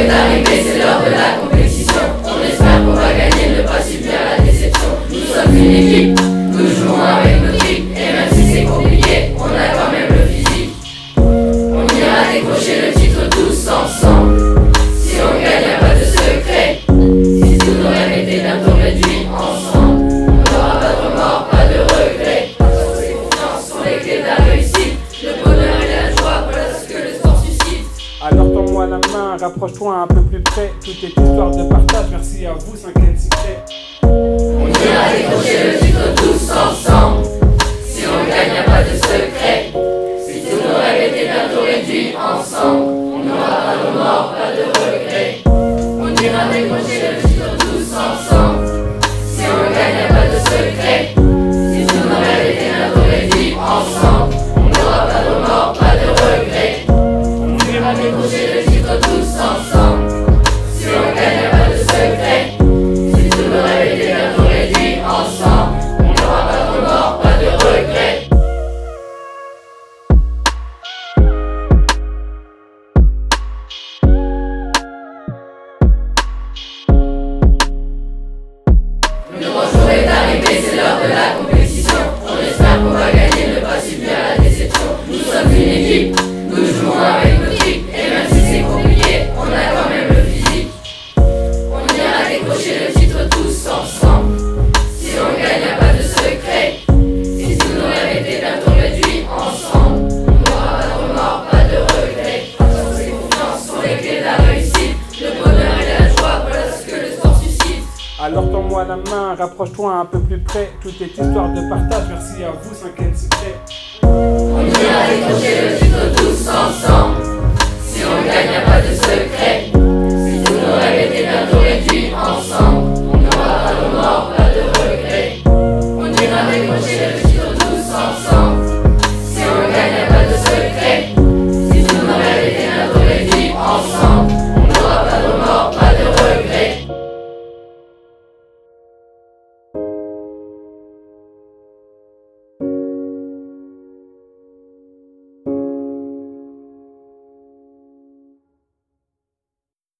est arrivé, c'est l'heure de la compétition. On espère qu'on va gagner, ne pas subir la déception. Nous sommes une équipe, nous jouons avec nos tripes. Et même si c'est compliqué, on a quand même le physique. On ira décrocher le titre tous ensemble. Si on gagne, y'a pas de secret. Si tous nos rêves étaient bientôt réduits ensemble, on n'aura pas de remords, pas de regrets. Parce que confiance sont les clés de la réussite. Le bonheur et la joie, voilà ce que le sport suscite. Alors tends-moi la main, rapproche-toi un peu plus près. Tout est histoire de partage, merci à vous, 5e Secret. On ira décrocher le titre tous ensemble. Si on gagne, y'a pas de secret. Si tous nos rêves étaient bientôt réduits ensemble, on n'aura pas de remords, pas de regrets. On ira décrocher le titre tous ensemble. Si on gagne, y'a pas de secret. Si tous nos rêves étaient bientôt réduits ensemble, on n'aura pas de remords, pas de regrets. On ira décrocher le titre tous ensemble. Si on gagne, y'a pas de secret. Si tous nos rêves étaient bientôt réduits ensemble, on n'aura pas de remords, pas de regrets. Le grand jour est arrivé, c'est l'heure de la compétition. On espère qu'on va gagner, ne pas subir la déception. Nous sommes une équipe, nous jouons avec nos tripes. Et même si c'est compliqué, on a quand même le physique. On ira décrocher le titre tous ensemble. Si on gagne, y'a pas de secret. Si tous nos rêves étaient bientôt réduits ensemble, on n'aura pas de remords, pas de regrets. Parce que confiance sont les clés de la réussite. Le bonheur et la joie, voilà ce que le sport suscite. Alors tends-moi la main, rapproche-toi un peu plus près. Tout est histoire de partage, merci à vous, 5e Secret. On ira décrocher le titre tous ensemble. Si on gagne, y'a pas